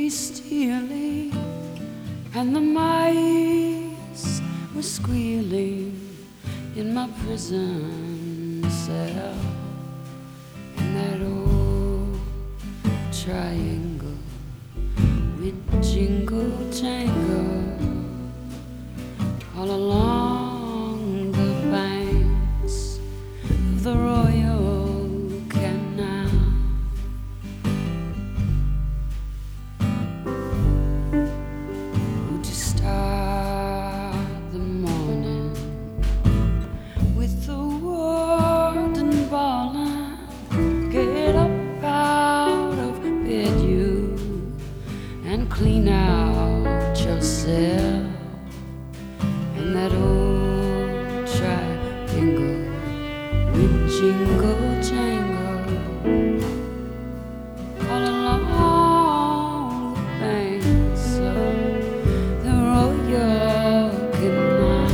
be stealing, and the mice were squealing in my prison cell. And that old triangle went jingle jangle all along the banks of the Royal Canal. To start the morning with the warden bawling, get up out of bed, you, and clean out your cell. And that old triangle with jingle jangle all along the banks of the Royal Canal.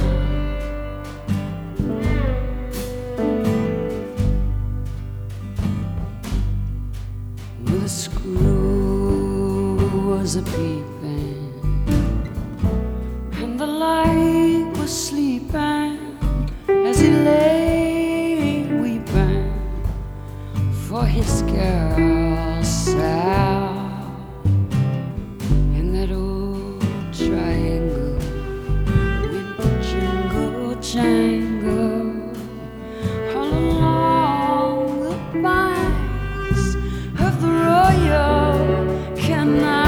Well, the screw was a peeping, and the light was sleeping as he lay weeping for his girl Sal. And that old triangle went jingle jangle all along the banks of the Royal Canal.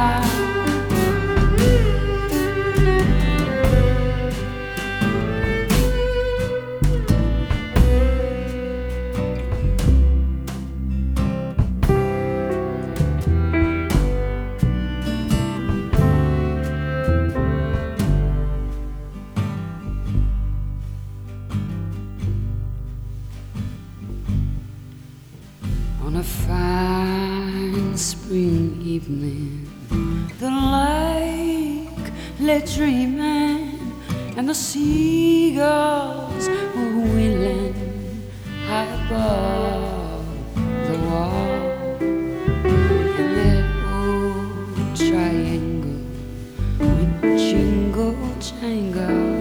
On a fine spring evening, the lake lay dreaming, and the seagulls were wheeling high above the wall. And that old triangle went jingle jangle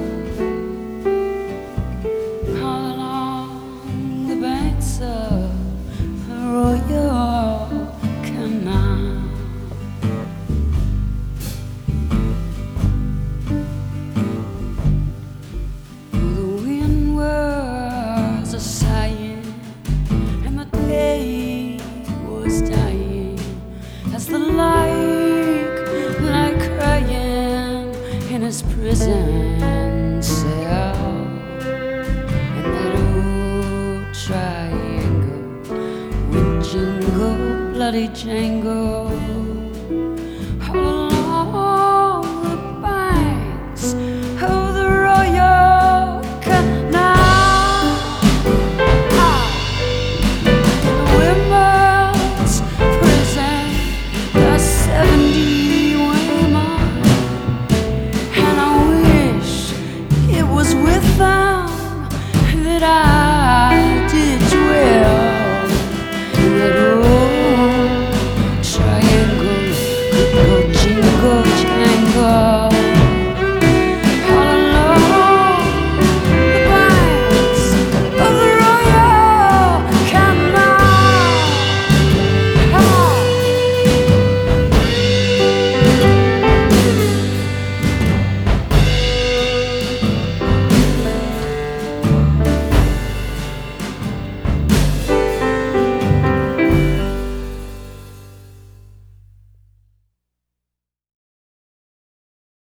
all along the banks of Royal Canal. The wind was a sighing, and the day was dying, as the lake lay crying in his prison cell. And that old triangle jingle, bloody jangle all along the banks of the Royal Canal. In the women's prison, there's 70 women, and I wish it was with them that I